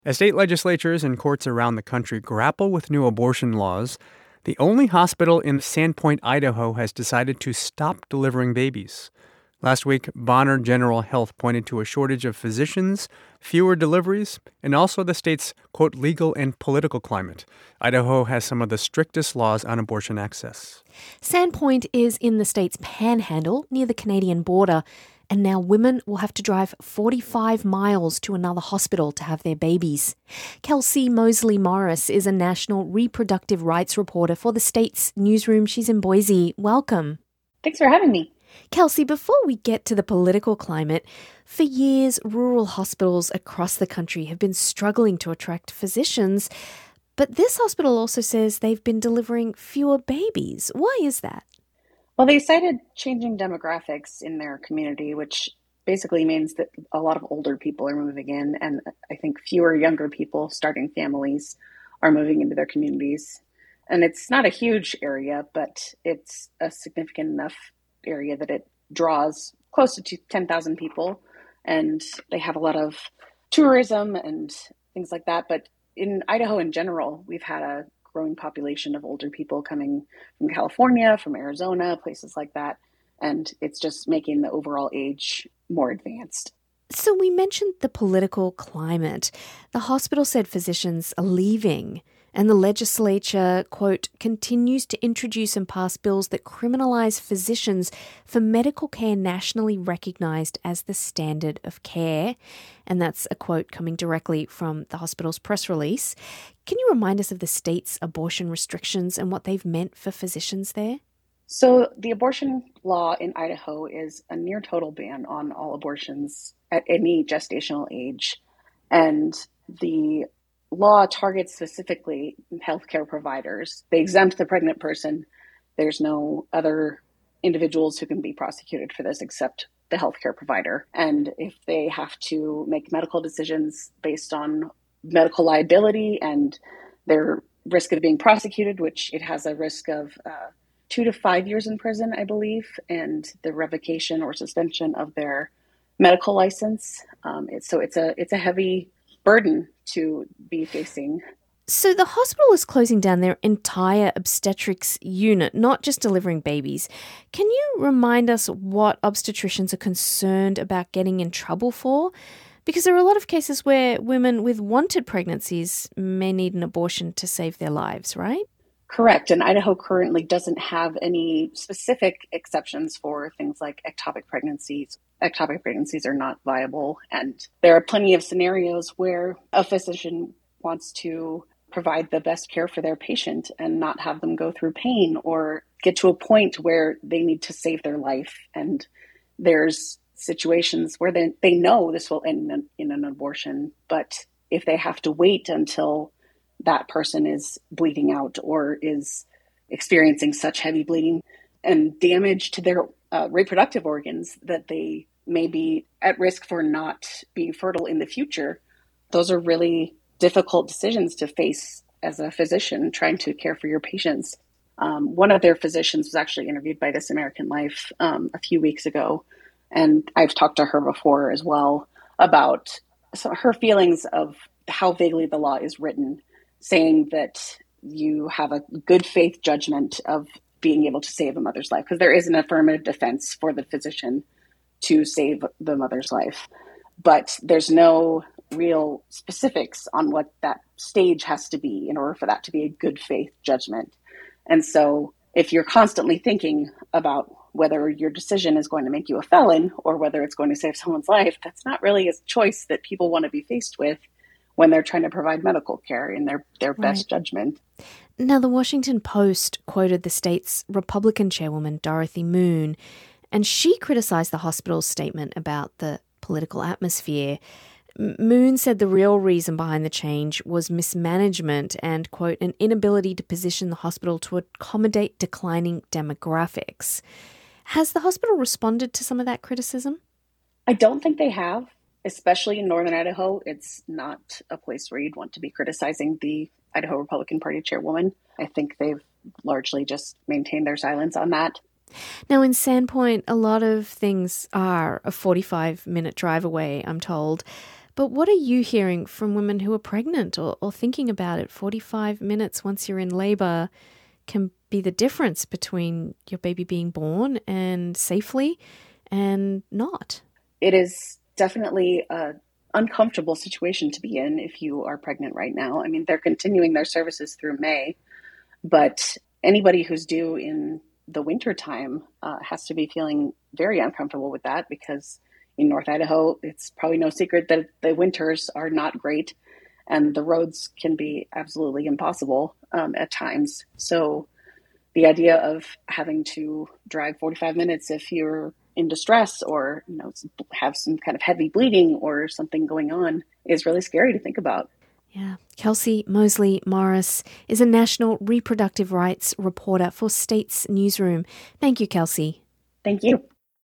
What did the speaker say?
As state legislatures and courts around the country grapple with new abortion laws, the only hospital in Sandpoint, Idaho has decided to stop delivering babies. Last week, Bonner General Health pointed to a shortage of physicians, fewer deliveries, and also the state's, quote, legal and political climate. Idaho has some of the strictest laws on abortion access. Sandpoint is in the state's panhandle near the Canadian border, and now women will have to drive 45 miles to another hospital to have their babies. Kelsey Mosley Morris is a national reproductive rights reporter for the state's newsroom. She's in Boise. Welcome. Thanks for having me. Kelsey, before we get to the political climate, for years, rural hospitals across the country have been struggling to attract physicians, but this hospital also says they've been delivering fewer babies. Why is that? Well, they cited changing demographics in their community, which basically means that a lot of older people are moving in, and I think fewer younger people starting families are moving into their communities. And it's not a huge area, but it's a significant enough area that it draws close to 10,000 people, and they have a lot of tourism and things like that. But in Idaho in general, we've had a growing population of older people coming from California, from Arizona, places like that, and it's just making the overall age more advanced. So we mentioned the political climate. The hospital said physicians are leaving, and the legislature, quote, continues to introduce and pass bills that criminalise physicians for medical care nationally recognised as the standard of care. And that's a quote coming directly from the hospital's press release. Can you remind us of the state's abortion restrictions and what they've meant for physicians there? So the abortion law in Idaho is a near total ban on all abortions at any gestational age. And the law targets specifically healthcare providers. They exempt the pregnant person. There's no other individuals who can be prosecuted for this except the healthcare provider. And if they have to make medical decisions based on medical liability and their risk of being prosecuted, which it has a risk of 2 to 5 years in prison, I believe, and the revocation or suspension of their medical license. It's a heavy burden to be facing. So the hospital is closing down their entire obstetrics unit, not just delivering babies. Can you remind us what obstetricians are concerned about getting in trouble for? Because there are a lot of cases where women with wanted pregnancies may need an abortion to save their lives, right? Correct. And Idaho currently doesn't have any specific exceptions for things like ectopic pregnancies. Ectopic pregnancies are not viable. And there are plenty of scenarios where a physician wants to provide the best care for their patient and not have them go through pain or get to a point where they need to save their life. And there's situations where they know this will end in an abortion, but if they have to wait until that person is bleeding out or is experiencing such heavy bleeding and damage to their reproductive organs that they may be at risk for not being fertile in the future, those are really difficult decisions to face as a physician trying to care for your patients. One of their physicians was actually interviewed by This American Life a few weeks ago, and I've talked to her before as well about her feelings of how vaguely the law is written, saying that you have a good faith judgment of being able to save a mother's life, because there is an affirmative defense for the physician to save the mother's life. But there's no real specifics on what that stage has to be in order for that to be a good faith judgment. And so if you're constantly thinking about whether your decision is going to make you a felon or whether it's going to save someone's life, that's not really a choice that people want to be faced with when they're trying to provide medical care in their best judgment. Now, the Washington Post quoted the state's Republican chairwoman, Dorothy Moon, and she criticized the hospital's statement about the political atmosphere. Moon said the real reason behind the change was mismanagement and, quote, an inability to position the hospital to accommodate declining demographics. Has the hospital responded to some of that criticism? I don't think they have. Especially in northern Idaho, it's not a place where you'd want to be criticizing the Idaho Republican Party chairwoman. I think they've largely just maintained their silence on that. Now, in Sandpoint, a lot of things are a 45-minute drive away, I'm told. But what are you hearing from women who are pregnant or thinking about it? 45 minutes once you're in labour can be the difference between your baby being born and safely and not. It is definitely an uncomfortable situation to be in if you are pregnant right now. I mean, they're continuing their services through May, but anybody who's due in the winter time has to be feeling very uncomfortable with that, because in North Idaho, it's probably no secret that the winters are not great and the roads can be absolutely impossible at times. So the idea of having to drive 45 minutes if you're in distress or have some kind of heavy bleeding or something going on is really scary to think about. Yeah. Kelsey Mosley Morris is a national reproductive rights reporter for States Newsroom. Thank you, Kelsey. Thank you.